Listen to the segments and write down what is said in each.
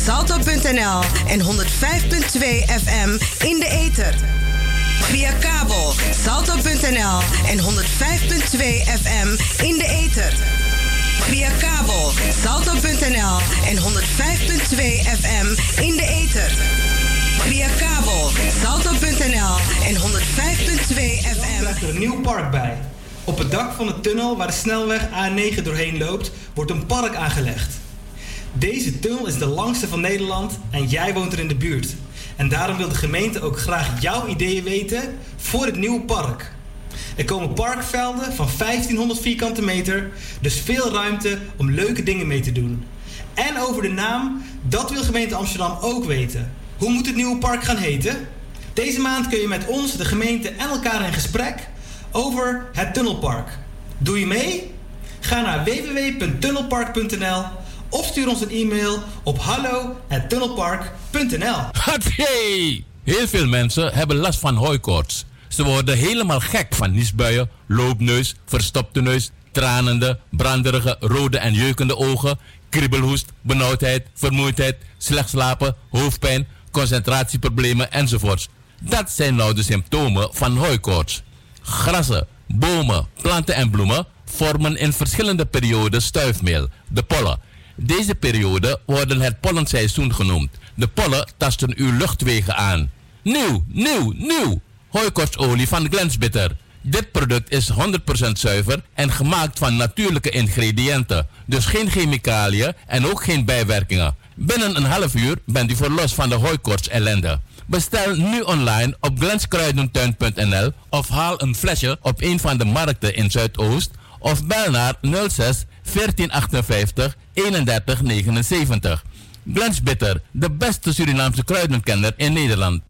salto.nl en 105.2 FM in de ether. Via kabel salto.nl en 105.2 FM in de ether. Via kabel salto.nl en 105.2 FM in de ether. Via kabel salto.nl en 105.2 FM. Er is een nieuw park bij. Op het dak van de tunnel waar de snelweg A9 doorheen loopt, wordt een park aangelegd. Deze tunnel is de langste van Nederland en jij woont er in de buurt. En daarom wil de gemeente ook graag jouw ideeën weten voor het nieuwe park. Er komen parkvelden van 1500 vierkante meter, dus veel ruimte om leuke dingen mee te doen. En over de naam, dat wil gemeente Amsterdam ook weten. Hoe moet het nieuwe park gaan heten? Deze maand kun je met ons, de gemeente en elkaar in gesprek over het Tunnelpark. Doe je mee? Ga naar www.tunnelpark.nl of stuur ons een e-mail op hallo@tunnelpark.nl. Hey! Heel veel mensen hebben last van hooikoorts. Ze worden helemaal gek van niesbuien, loopneus, verstopte neus, tranende, branderige, rode en jeukende ogen, kriebelhoest, benauwdheid, vermoeidheid, slecht slapen, hoofdpijn, concentratieproblemen enzovoorts. Dat zijn nou de symptomen van hooikoorts. Grassen, bomen, planten en bloemen vormen in verschillende perioden stuifmeel, de pollen. Deze periode worden het pollenseizoen genoemd. De pollen tasten uw luchtwegen aan. Nieuw! Hooikoortsolie van Glensbitter. Dit product is 100% zuiver en gemaakt van natuurlijke ingrediënten. Dus geen chemicaliën en ook geen bijwerkingen. Binnen een half uur bent u verlost van de hooikoorts ellende. Bestel nu online op glenskruidentuin.nl of haal een flesje op een van de markten in Zuidoost of bel naar 06 1458 31 79. Glensbitter, de beste Surinaamse kruidenkenner in Nederland.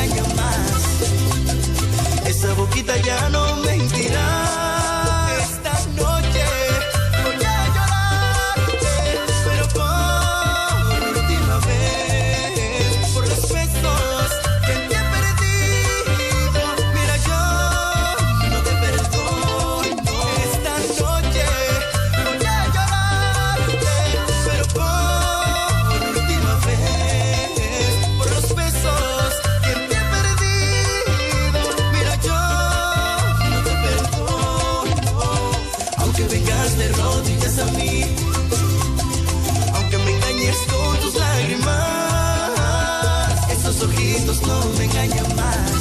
engaña más. Esa boquita ya no mentirá. Esta noche voy a llorarte, pero por última vez, por los besos que te he perdido. Mira, yo no te perdono. Esta noche voy a llorarte, pero por última vez, por los besos que te he perdido. Mira, yo no te perdono. Aunque vengas de rodillas a mí, aunque me engañes con tus lágrimas, esos ojitos no me engañan más.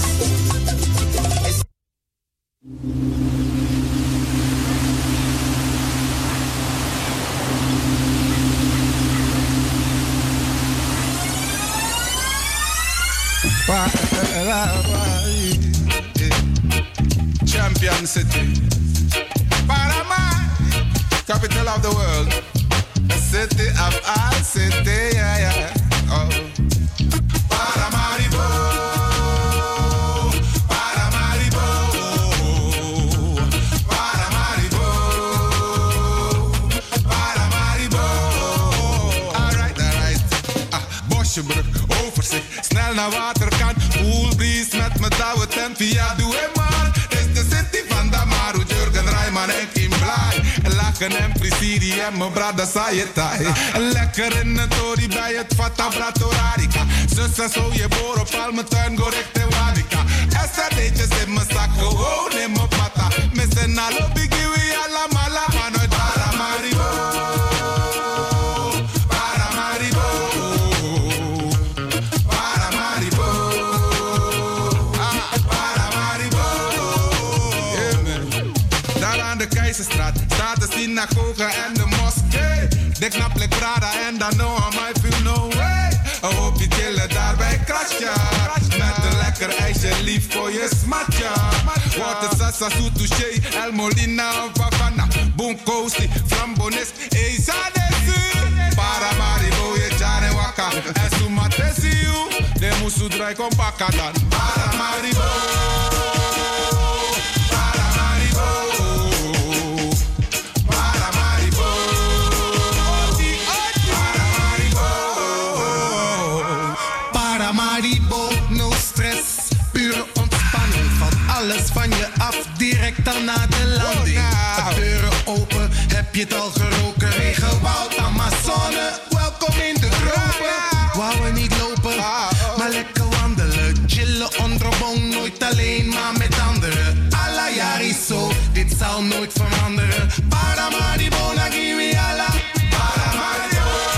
Champion City, Panama, capital of the world, the city of our city, yeah, yeah. Oh. Paramaribo, Paramaribo, Paramaribo, Paramaribo. Alright. Bosjebrug, overzicht, snel naar waterkant, cool breeze met mijn touwe tent via Doe maar. De city van Damaru, Jurgen Rijman en Kim Blij. Lachen en Prisidi en mijn brada Sayetai. Lekker in het tori bij het Fata Bratorarica. Zussen zo je boor op al mijn tuin, correct en wadika. Estadeetjes in mijn zak, gewoon in mijn pata. Missen alle bigiwi, alla mala, man uit Paramaribo. Paramaribo. Paramaribo. De Keizerstraat staat de synagoge en de moskee. De knaple Prada en dan no I feel no way. Een hoopje chillen daar bij Krasja. Met een lekker ijsje lief voor je smatja. Water sasa su touché, El Molina of Havana. Boom coasty, flambonis, Eza desu. Paramaribo je jaren waka. En su matesi you, de musu drai con pakadan. Paramaribo. Alles van je af, direct dan naar de landing. De deuren open, heb je het al geroken? Regenwoud, Amazone, welkom in de tropen. Wou we niet lopen, maar lekker wandelen. Chillen onder boom, nooit alleen, maar met anderen. Alla jari zo, dit zal nooit veranderen. Paramaribo, nagiri alla. Paramaribo.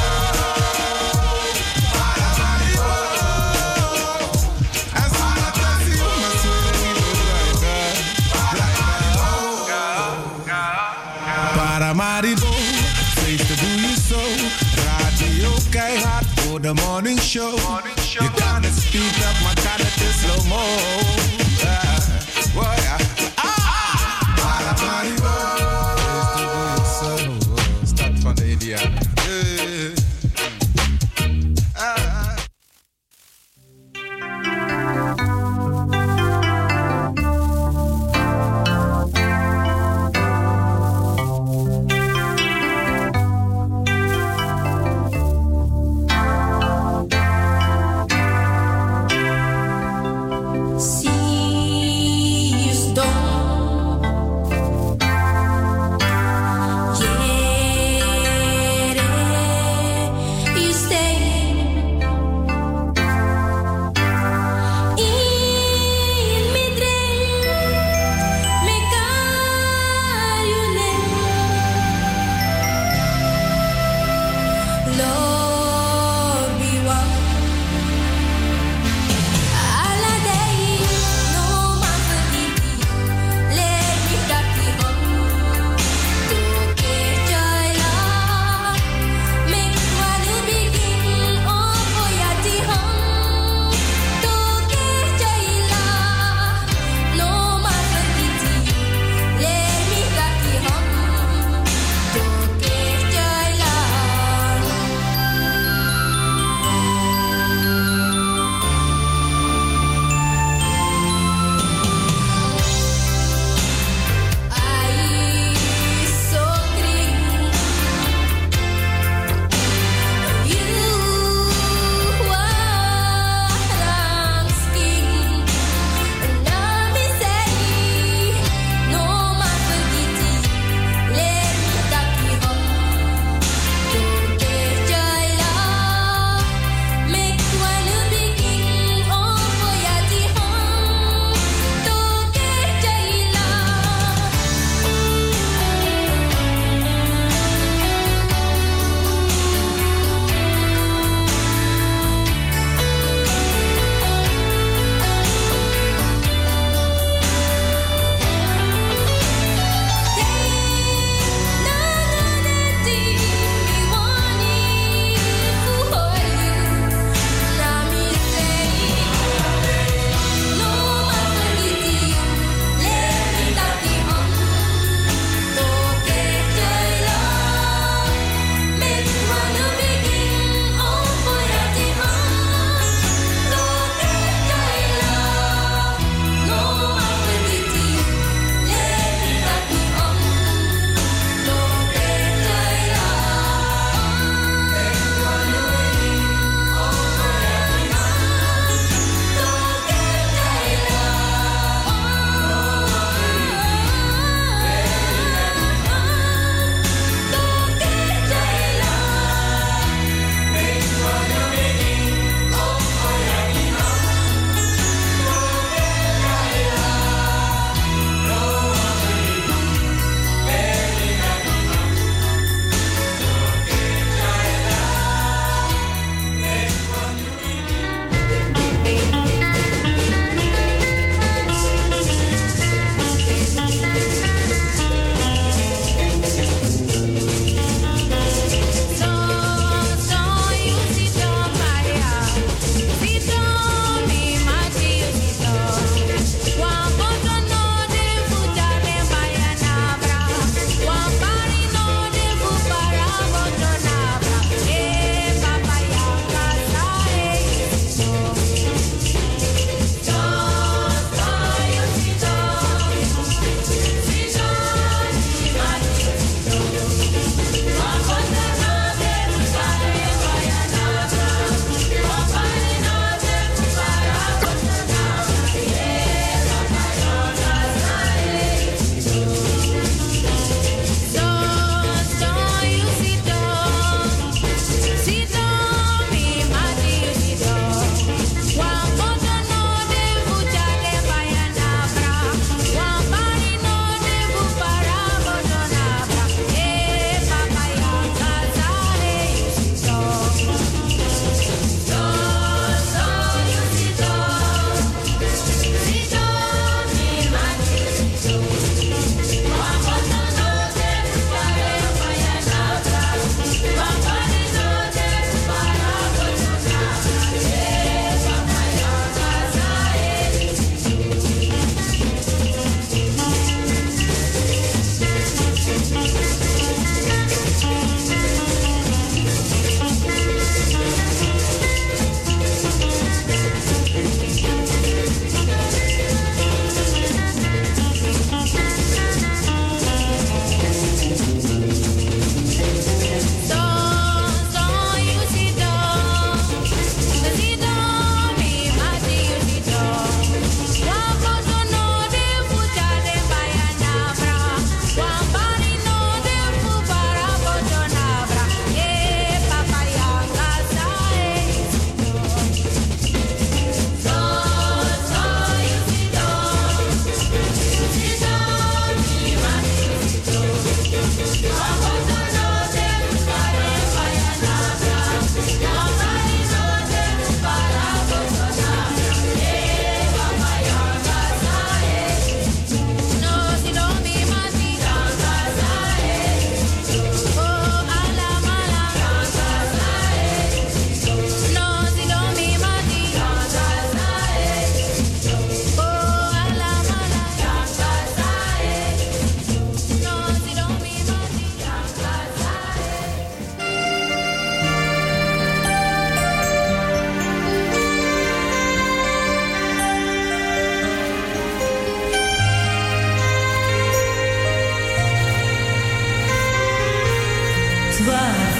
Paramaribo, feesten doe je zo. Radio keihard voor de morning show. Je kan het speed up, maar kan het in slow-mo. Paramaribo, feesten doe je zo. Stad van de Indianen.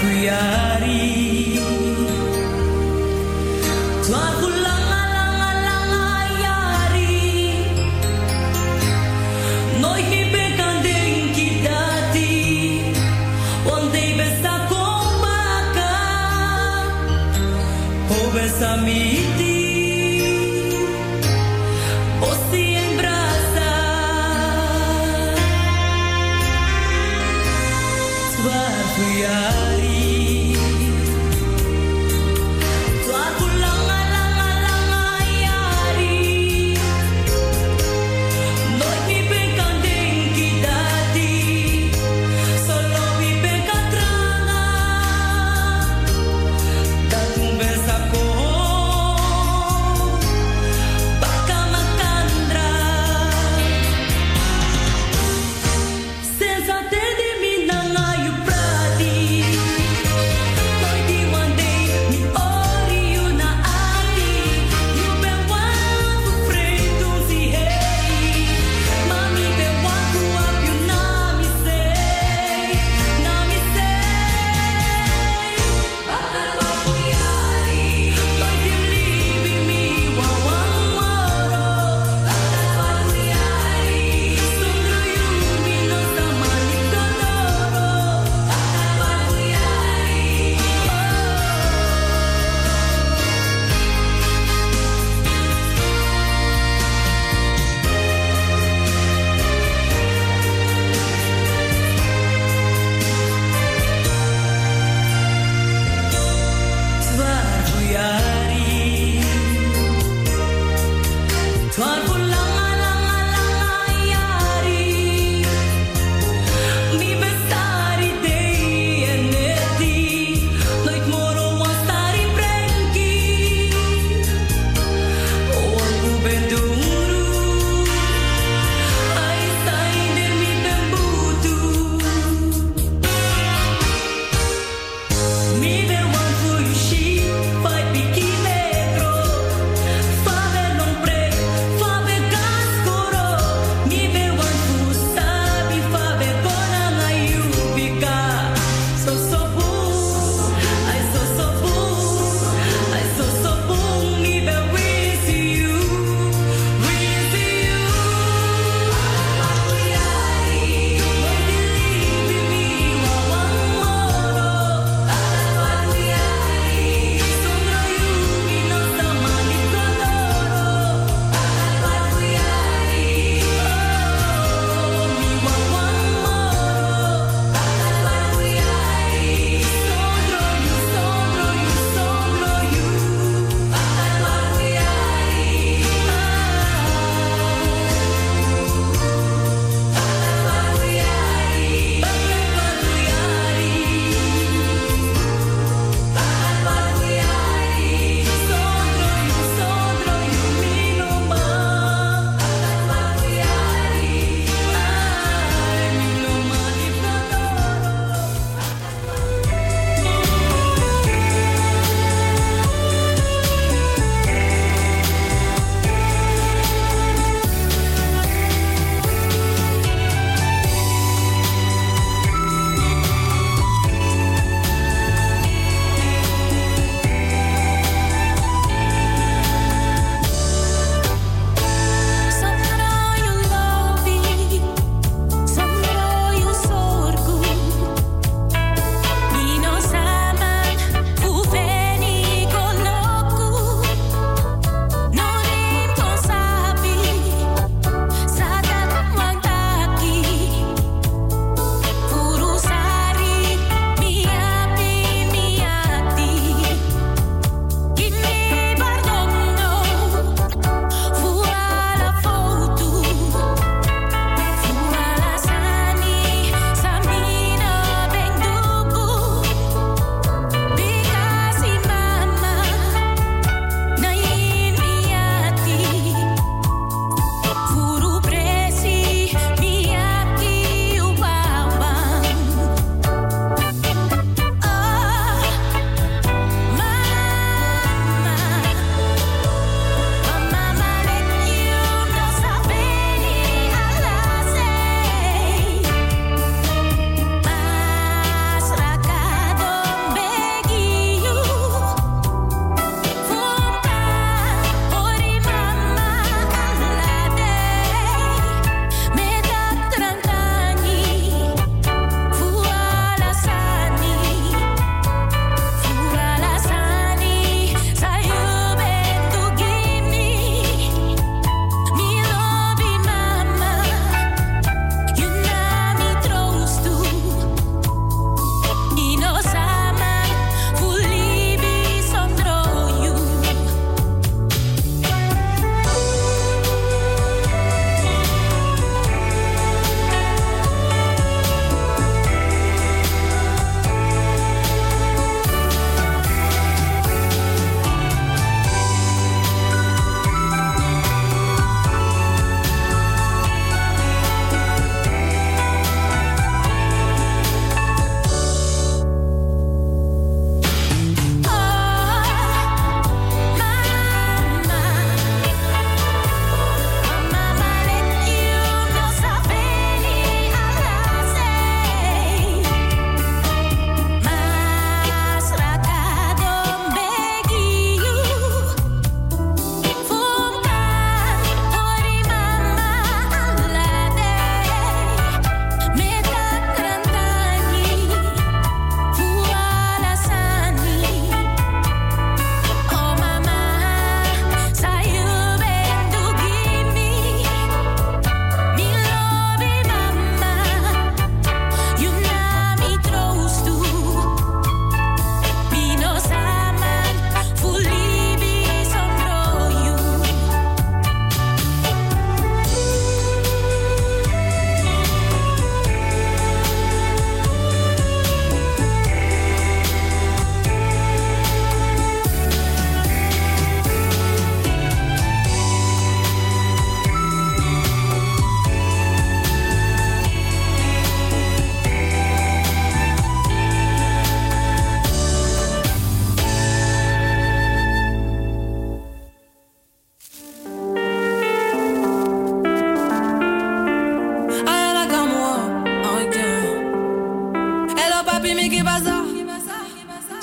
Fight, be keep it, bro. Fabe non pre, fabe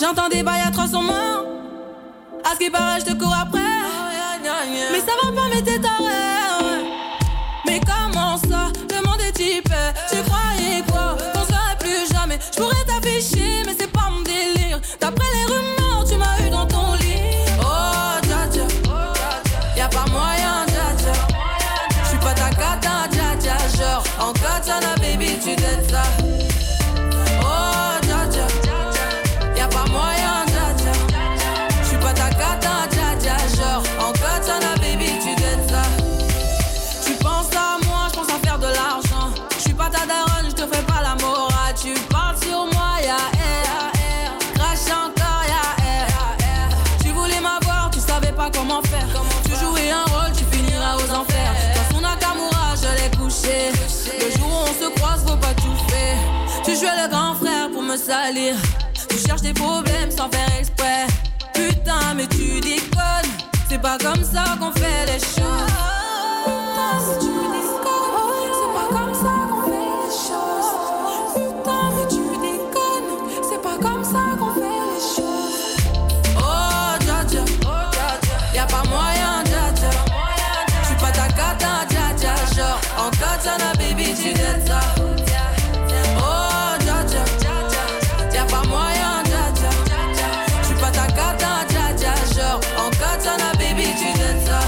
J'entends des bails à 300 morts. À ce qui paraît, je te cours après. Mais ça va pas, mais t'es taré. Mais comment ça, le monde est typé. Tu croyais quoi, qu'on serait plus jamais. Je pourrais t'afficher, mais c'est pas mon délire. D'après les rumeurs, tu m'as eu dans ton lit. Oh, dja dja, y'a pas moyen, dja dja. J'suis pas ta cata, dja dja. Genre, en katana, baby, tu t'aides ça. Oh, dja dja, y'a pas moyen, dja dja. J'suis pas ta cata, dja dja. Genre, en katana, baby, tu t'aides ça. Tu penses à moi, j'pense à faire de l'argent. J'suis pas ta daronne, j'te fais pas la morale. Tu parles sur moi, y'a air. Crache encore, y'a air. Tu voulais m'avoir, tu savais pas comment faire. Tu jouais un rôle, tu finiras aux enfers. Dans son Nakamura, je l'ai couché. Le jour où on se croise, faut pas tout faire. Tu jouais le grand frère pour me salir. Tu cherches des problèmes sans faire exprès. Putain, mais tu déconnes. C'est pas comme ça qu'on fait les choses. Putain, mais tu déconnes. C'est pas comme ça qu'on fait les choses. Putain, mais tu déconnes. C'est pas comme ça qu'on fait les choses. Oh, dja dja, y'a pas moyen, dja dja. J'suis pas ta cata, dja dja. Genre, en katana, baby, tu t'aides ça. Oh, dja dja, y'a pas moyen, dja dja. J'suis pas ta cata, dja dja. Genre, en katana, baby, tu t'aides ça.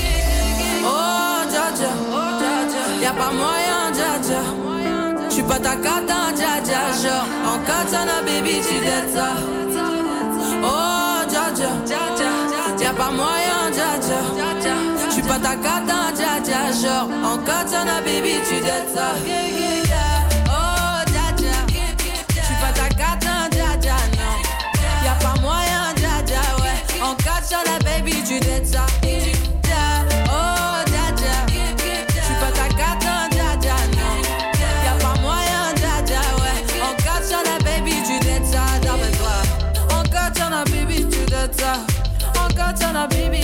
Oh, dja dja, y'a pas moyen, dja dja. J'suis pas ta cata, dja dja. Genre, en katana, baby, tu t'aides ça. Oh, dja dja, y'a pas moyen, dja dja. J'suis pas ta cata, dja dja. Genre, en katana, baby, tu t'aides ça. Oh, dja dja, j'suis pas ta cata, dja dja, non. Y'a pas moyen, dja dja, ouais. En katana, baby, tu t'aides ça. Oh, dja dja, j'suis pas ta cata, dja dja, non. Y'a pas moyen, dja dja, ouais. En katana, baby, tu t'aides ça, d'après toi. En katana, baby, tu t'aides ça. En katana, baby.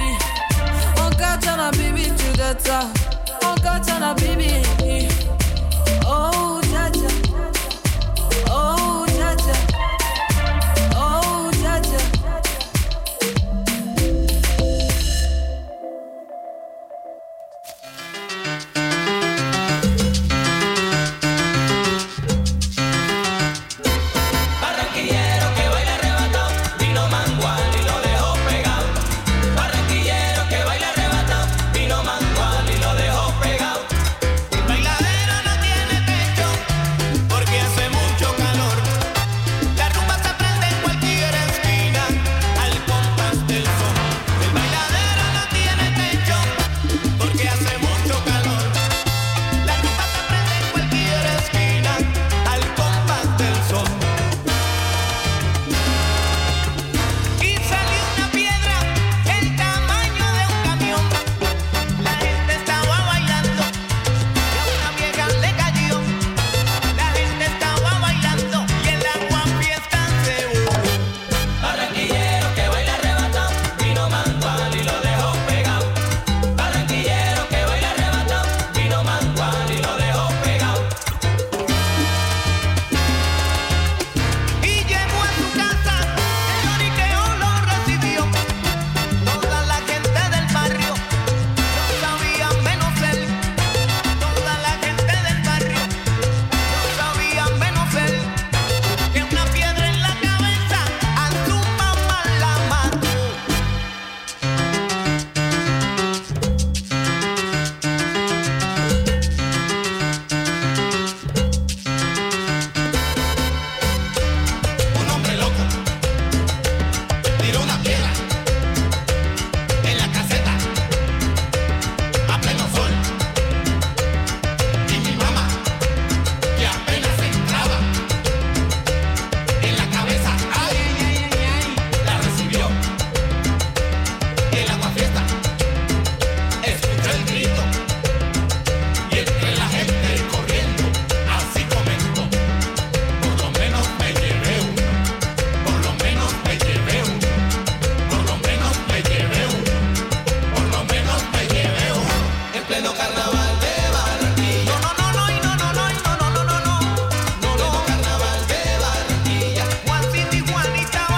En katana, baby, tu t'aides ça. En katana, baby. Oh, dja dja. Oh, dja dja. Oh, dja dja. Juanita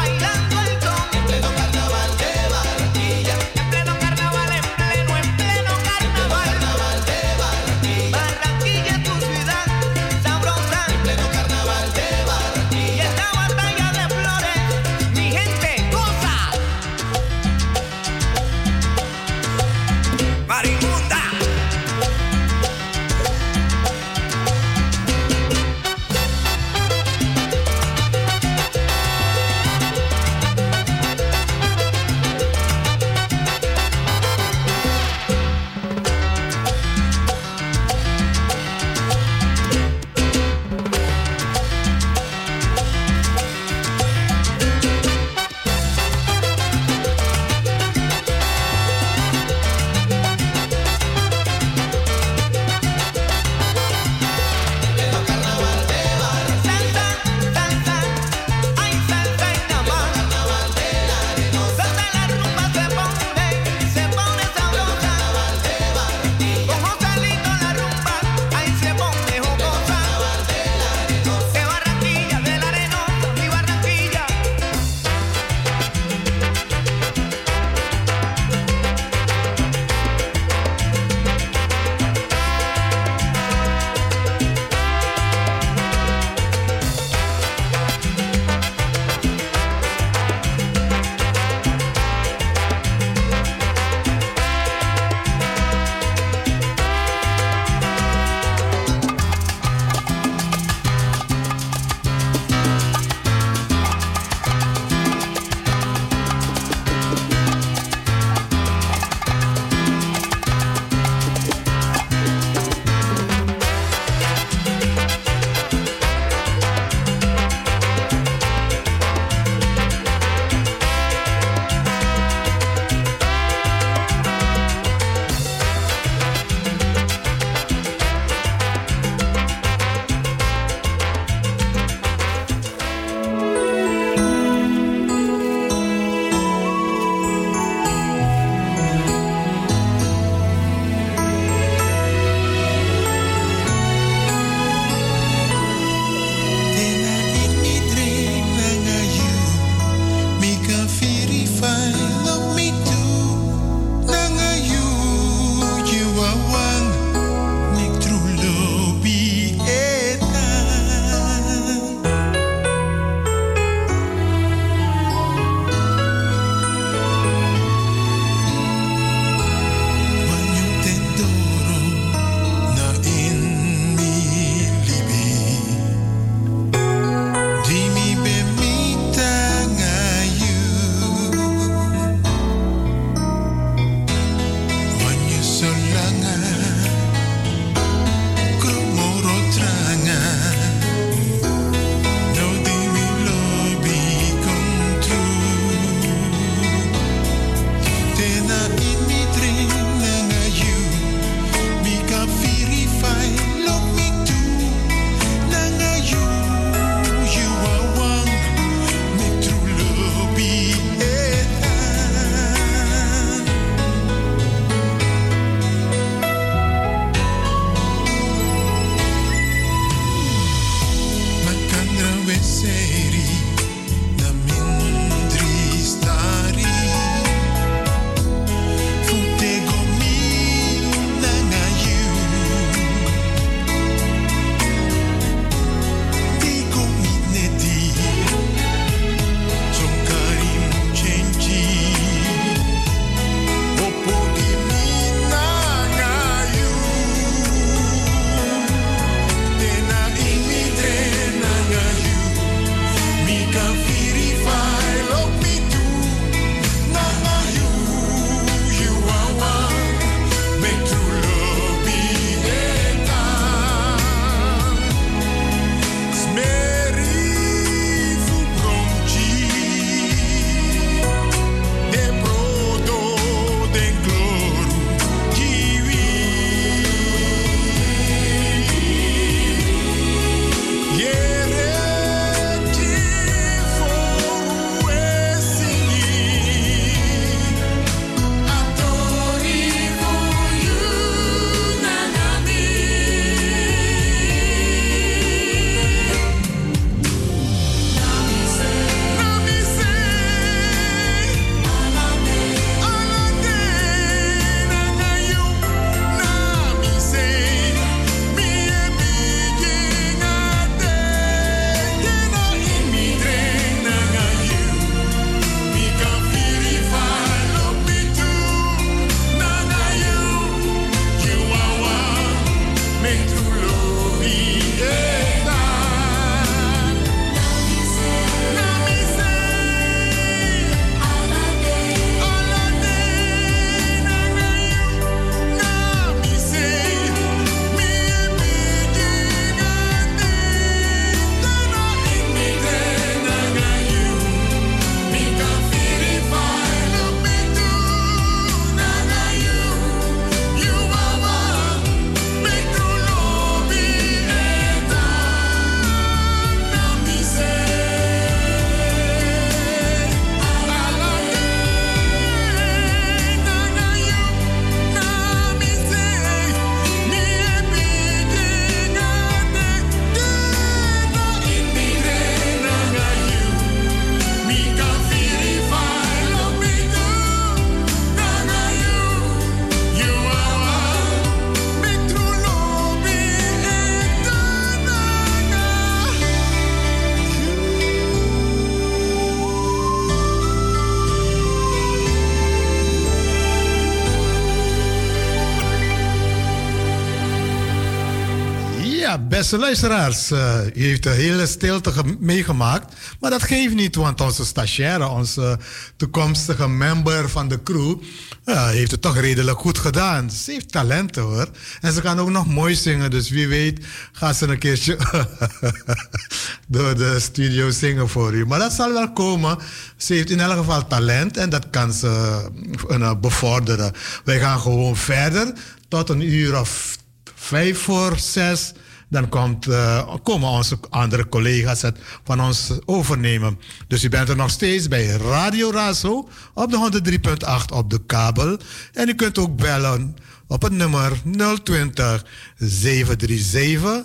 Ja, beste luisteraars, u heeft een hele stilte meegemaakt. Maar dat geeft niet, want onze stagiaire, onze toekomstige member van de crew, heeft het toch redelijk goed gedaan. Ze heeft talenten hoor. En ze kan ook nog mooi zingen, dus wie weet gaat ze een keertje door de studio zingen voor u. Maar dat zal wel komen. Ze heeft in elk geval talent en dat kan ze bevorderen. Wij gaan gewoon verder tot een uur of 5:45. Dan komen onze andere collega's het van ons overnemen. Dus u bent er nog steeds bij Radio Razo op de 103.8 op de kabel. En u kunt ook bellen op het nummer 020 737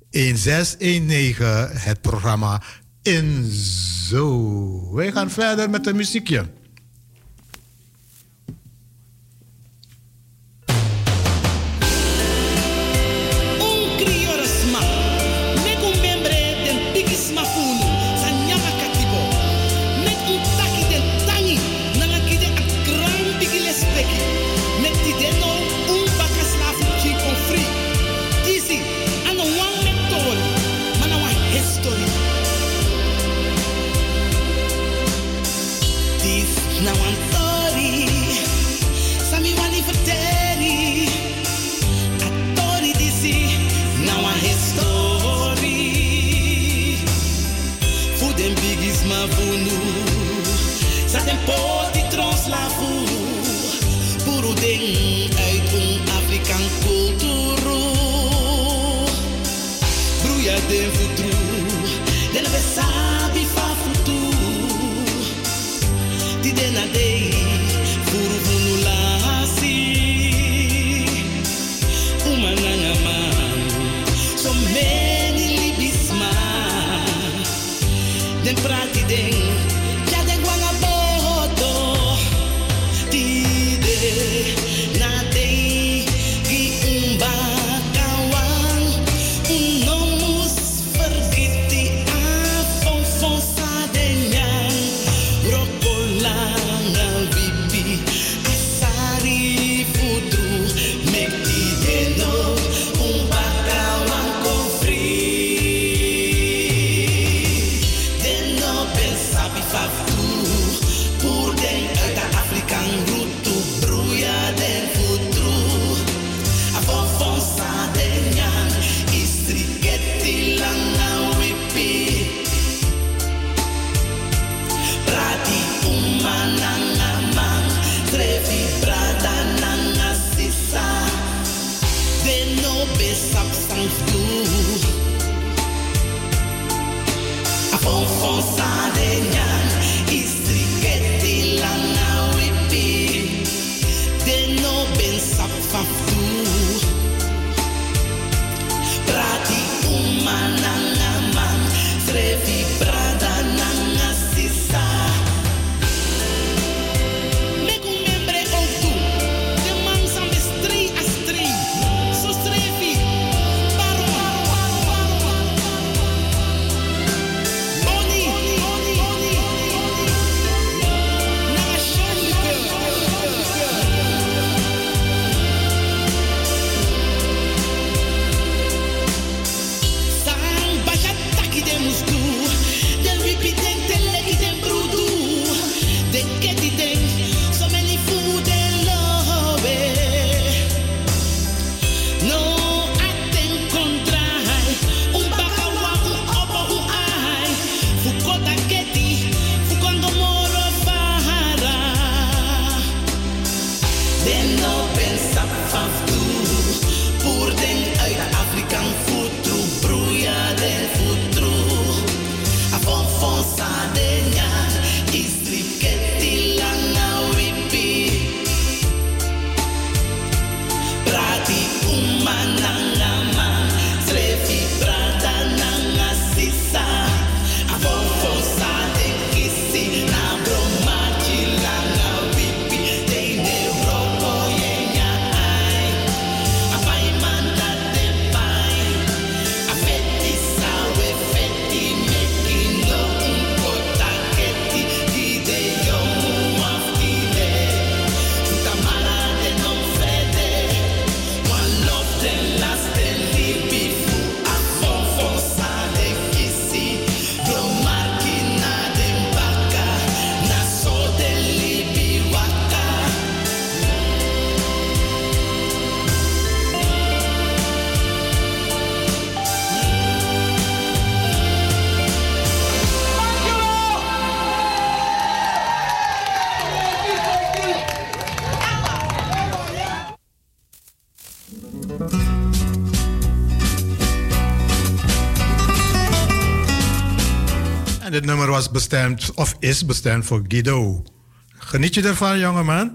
1619. Het programma Inzo. Wij gaan verder met een muziekje. Poti trons la fu puro ding uit un Afrikaan culturo bruya den futru del besabi fa futru di dena dei furu funula si umananga man so many libisma den prati den Dit nummer was bestemd, of is bestemd voor Guido. Geniet je ervan, jongeman?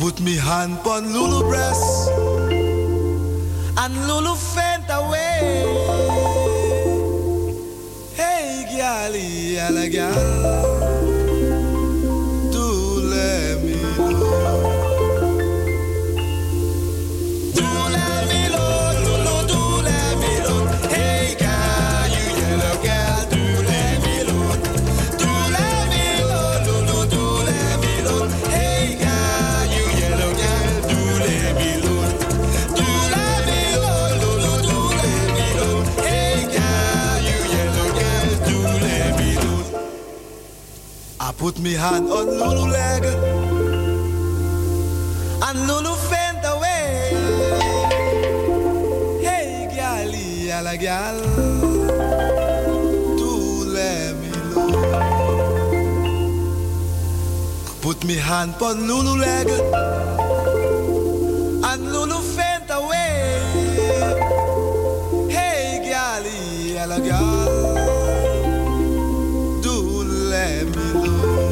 put me hand on Lulu breast and Lulu faint away. Hey, gyal, yalla gyal, do let me know. Do let me know, Lulu, do let me know. Hey, gyal, you yellow gyal, do let me know. Do let me know, Lulu, do let me know. Hey, gyal, you yellow gyal, do let me know. Do let me know, Lulu, do let me know. Hey, gyal, you yellow gyal, do let me know. I put me hand on Lulu leg and Lulu faint away. Hey, gyal, yalla gyal, do let me know. I put me hand on Lulu leg and Lulu faint away. Hey, gyal, yalla gyal, do let me know.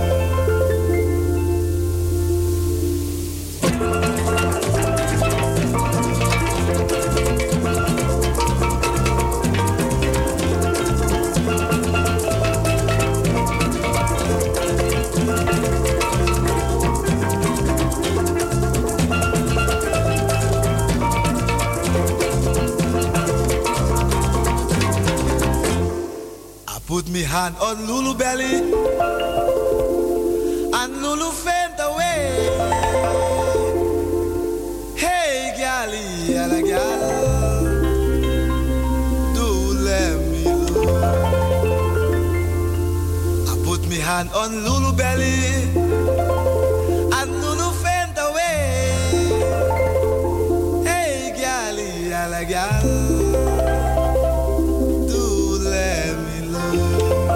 Put me hand on Lulu belly and Lulu faint away. Hey, gyal, yalla gyal, do let me know. I put me hand on Lulu belly and Lulu faint away. Hey, gyal, yalla gyal, do let me know.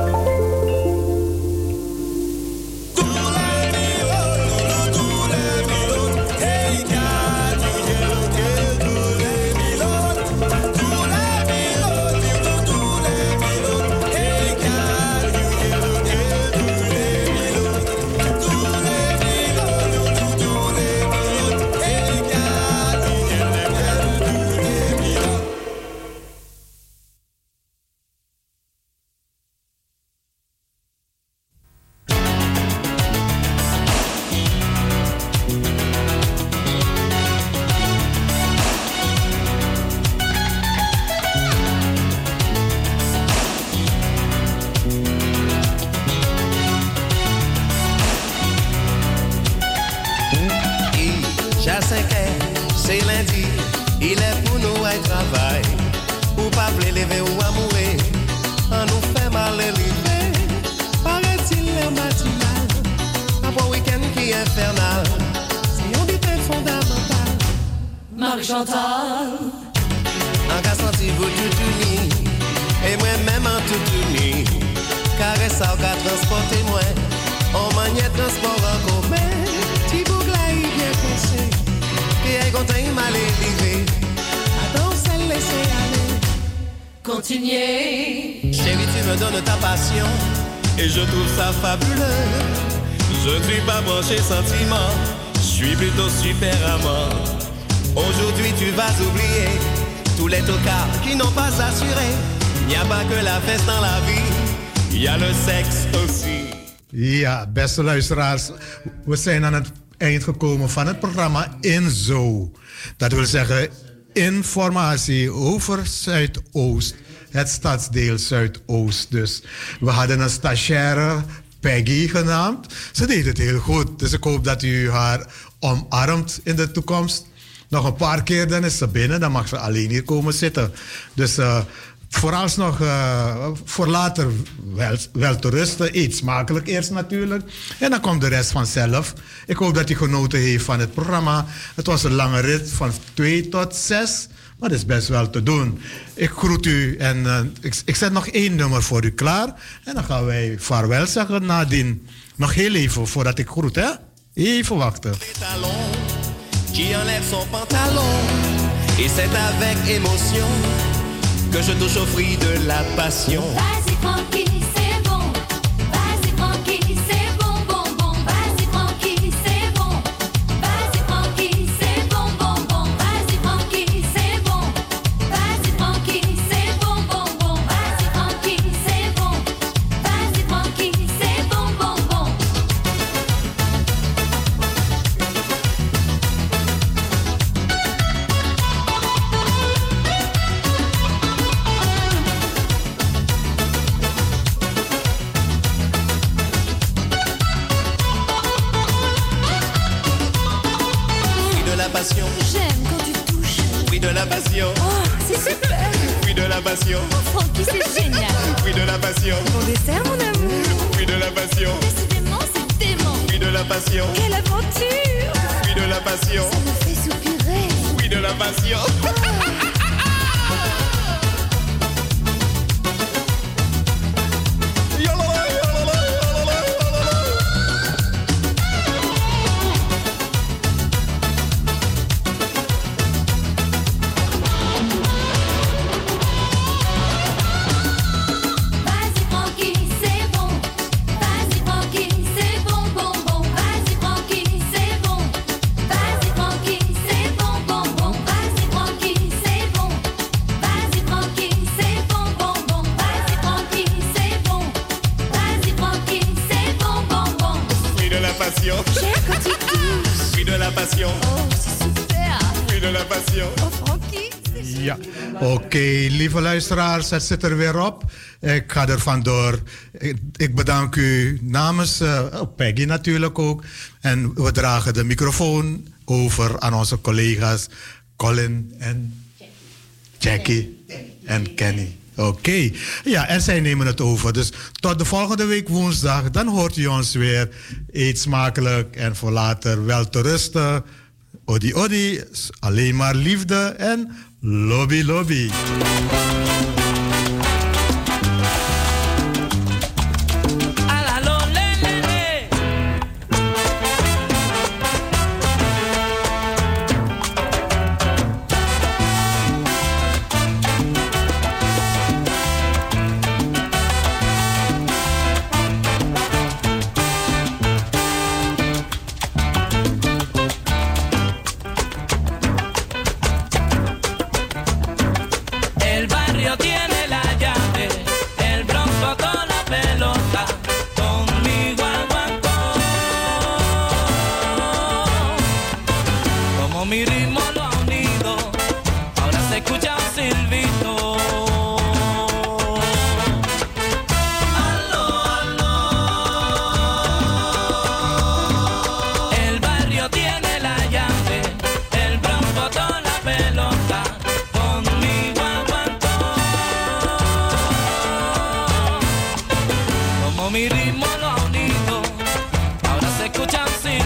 Sentiment, je suis plutôt super amant. Aujourd'hui tu vas oublier tous les tocards qui n'ont pas assuré. Il n'y a pas que la fête dans la vie, il y a le sexe aussi. Ja, beste luisteraars, we zijn aan het eind gekomen van het programma INZO. Dat wil zeggen informatie over Zuidoost, het stadsdeel Zuidoost. Dus we hadden een stagiaire, Peggy genaamd. Ze deed het heel goed. Dus ik hoop dat u haar omarmt in de toekomst. Nog een paar keer, dan is ze binnen. Dan mag ze alleen hier komen zitten. Dus vooralsnog voor later wel te rusten. Eet smakelijk eerst natuurlijk. En dan komt de rest vanzelf. Ik hoop dat u genoten heeft van het programma. Het was een lange rit van 2 tot 6. Maar dat is best wel te doen. Ik groet u en ik zet nog 1 nummer voor u klaar. En dan gaan wij vaarwel zeggen nadien. Nog heel even voordat ik groet, hè? Even wachten. Qui enlève son pantalon et c'est avec émotion que je touche au fruit de la passion. Vas-y Francky, c'est bon. Vas-y Francky, c'est bon, bon, bon. Vas-y Francky, c'est bon. Vas-y passion. Oh, Francky, c'est génial. Fruit de la passion. Bon dessert, mon amour. Fruit de la passion. Décidément, c'est dément. Fruit de la passion. Quelle aventure. Fruit de la passion. Ça me fait soupirer. Fruit de la passion. Vas-y Francky, c'est bon. Vas-y Francky, c'est bon, bon, bon. Vas-y Francky, c'est bon. Vas-y Francky, c'est bon, bon, bon. Vas-y Francky, c'est bon. Vas-y Francky, c'est bon, bon, bon. Vas-y Francky, c'est bon. Vas-y Francky, c'est bon, bon, bon. Fruit de la passion. J'aime quand tu touches. Fruit de la passion. Oh, c'est super. Fruit de la passion. Oh, Francky, c'est Ja, oké, lieve luisteraars, het zit er weer op. Ik ga er vandoor. Ik bedank u namens Peggy natuurlijk ook. En we dragen de microfoon over aan onze collega's Colin en Jackie en Kenny. Oké, ja, en zij nemen het over. Dus tot de volgende week woensdag, dan hoort u ons weer. Eet smakelijk en voor later wel te rusten. Odi odi, alleen maar liefde en lobby lobby. El barrio tiene la llave, el Bronx botó la pelota, conmigo aguantó. Como mi ritmo lo ha unido, ahora se escucha un silbito. Aló, aló. El barrio tiene la llave, el Bronx botó la pelota, conmigo aguantó. Como mi ritmo lo ha unido, ahora se escucha un silbito.